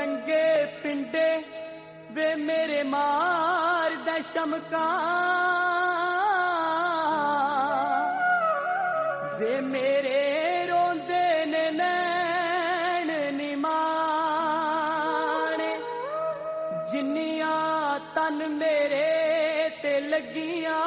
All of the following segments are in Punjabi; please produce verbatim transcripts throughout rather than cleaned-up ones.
ਨੰਗੇ ਪਿੰਡੇ ਵੇ ਮੇਰੇ ਮਾਰਦਾ ਸ਼ਮਕਾਂ ਵੇ ਮੇਰੇ ਰੋਂਦੇ ਨੇ ਨੈਣ ਨਿਮਾਣੇ ਜਿੰਨੀਆਂ ਤਨ ਮੇਰੇ ਤੇ ਲੱਗੀਆਂ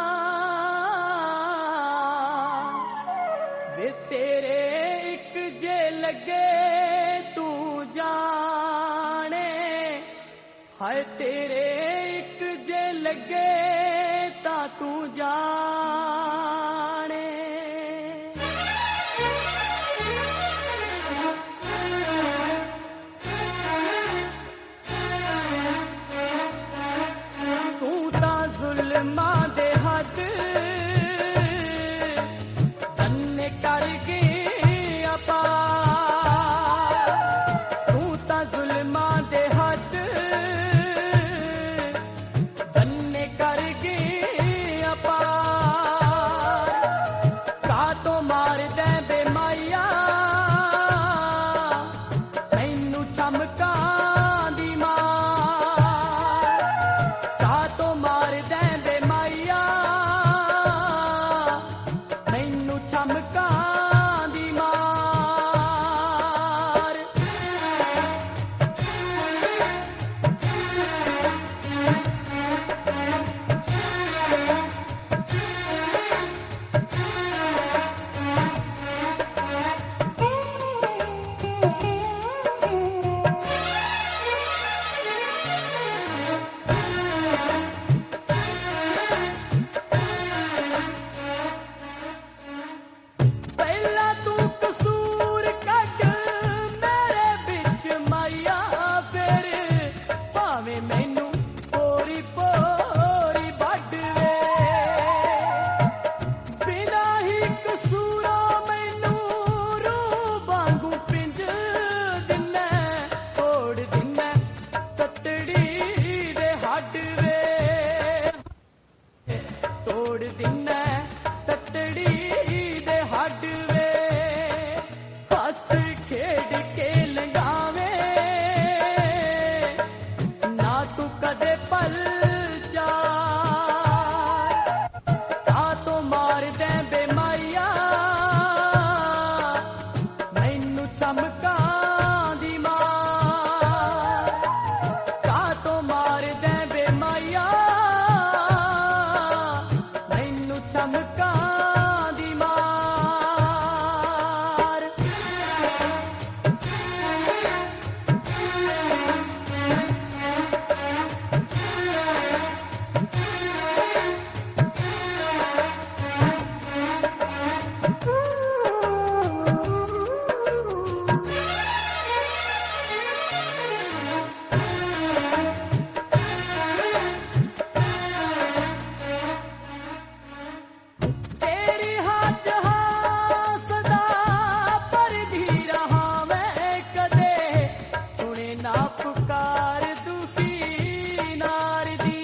ਵੇ ਤੇਰੇ ਇੱਕ ਜੇ ਲੱਗੇ ਤੂੰ ਜਾਣੇ ਹਾਏ ਤੇਰੇ ਇੱਕ ਜੇ ਲੱਗੇ ਤਾਂ ਤੂੰ ਜਾਣੇ ਤੂੰ ਤਾਂ ਜ਼ੁਲਮਾਂ ਦੇ ਹੱਦ ਤੰਨੇ ਕਰ ਗਈ ਆਪਾ ਤੂੰ ਤਾਂ ਜ਼ੁਲਮਾਂ ਦੇ ਹੱਦ ਤੰਨੇ ਕਰ ਗਈ ਆਪਾ ਕਾ ਤੋਂ ਮਾਰਦੇ ਬੇਮਾਇਆ ਮੈਨੂੰ ਚਮਕਾਂ ਦੀ ਮਾਰ ਕਾ ਤੋਂ ਮਾਰਦੇ ਬੇਮਾਇਆ ਮੈਨੂੰ ਚਮਕਾਂ ਦੀ ਮਾਰ ਪਹਿਲਾਂ ਤੂੰ ਕਸੂਰ ਕੱਢ ਮੇਰੇ ਵਿੱਚ ਮਾਇਆ ਫਿਰ ਭਾਵੇਂ ਮੈਨੂੰ ਪੋਰੀ ਪੋਰੀ ਵੱਢ ਵੇ ਬਿਨਾਂ ਹੀ ਕਸੂਰਾਂ ਮੈਨੂੰ ਰੂਹ ਵਾਂਗੂ ਪਿੰਜ ਦਿੰਨਾ ਤੋੜ ਦਿੰਨਾ ਤਤੜੀ ਦੇ ਹੱਡ ਵੇ ਤੋੜ ਦਿੰਨਾ ਤਤੜੀ ਦੇ ਹੱਡ ਵੇ ਹੱਸ ਖੇਡ ਕੇ ਲੰਘਾਵੇਂ ਨਾ ਤੂੰ ਕਦੇ ਪਲ ਚਾਰ ਕਾ ਤੋਂ ਮਾਰਦੇ ਬੇਮਾਇਆ ਮੈਨੂੰ ਚਮਕਾਂ ਦੀ ਮਾਰ ਕਾ ਤੋਂ ਮਾਰਦੇ ਬੇਮਾਇਆ ਮੈਨੂੰ ਚਮਕਾਂ ਦੀ ਮਾਰ ਤੇਰੀ ਹੱਥ ਹਾਂ ਸਦਾ ਪਰਦੀ ਰਹਾ ਮੈਂ ਕਦੇ ਸੁਣੇ ਨਾ ਪੁਕਾਰ ਦੁਖੀ ਨਾਰ ਦੀ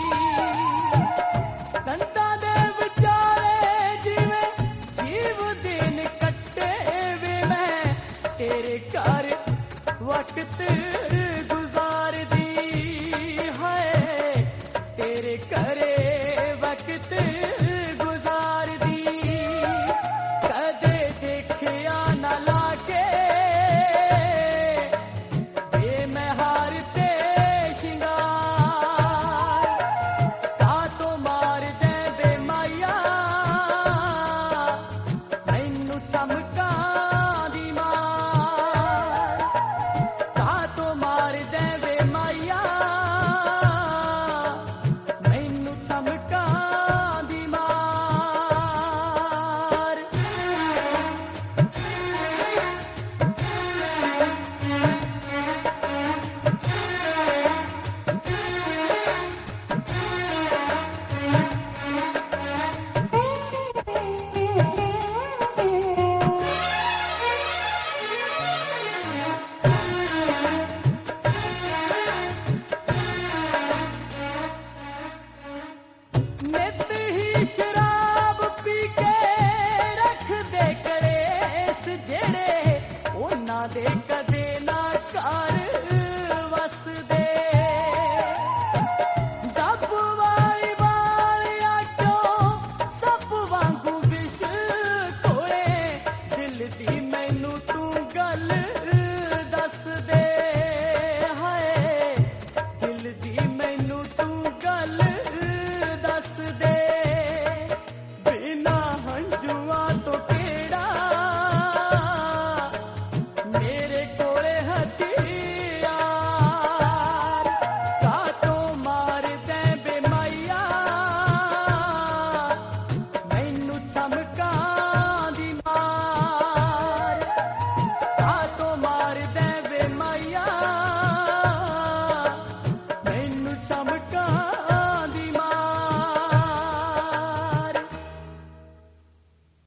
ਕੰਧਾਂ ਦੇ ਵਿਚਾਲੇ ਜਿਵੇਂ ਜੀਵ ਦਿਨ ਕੱਟੇ ਵੇ ਮੈਂ ਤੇਰੇ ਘਰ ਵਕਤ ਗੁਜ਼ਾਰਦੀ ਹੈ ਤੇਰੇ ਘਰੇ ਵਕਤ ਗੁਜ਼ਾਰਦੀ ਕਦੇ ਦੇਖਿਆ ਨਾ ਲਾਗੇ ਵੇ ਮੈਂ ਹਾਰ ਤੇ ਸ਼ਿੰਗਾਰ ਕਾ ਤੋਂ ਮਾਰਦੇ ਬੇਮਾਇਆ ਮੈਨੂੰ ਚਮਕਾਂ ਦੀ ਮਾਰ ਕਾ ਤੋਂ ਮਾਰਦੇ ਬੇਮਾਇਆ ਮੈਨੂੰ ਚਮਕਾਂ ਦੀ ਮਾਰ ਨਿਤ ਹੀ ਸ਼ਰਾਬ ਪੀ ਕੇ ਰੱਖਦੇ ਕਲੇਸ਼ ਜਿਹੜੇ ਉਹਨਾਂ ਦੇ ਕਦੇ ਨਾ ਘਰ ਤੂੰ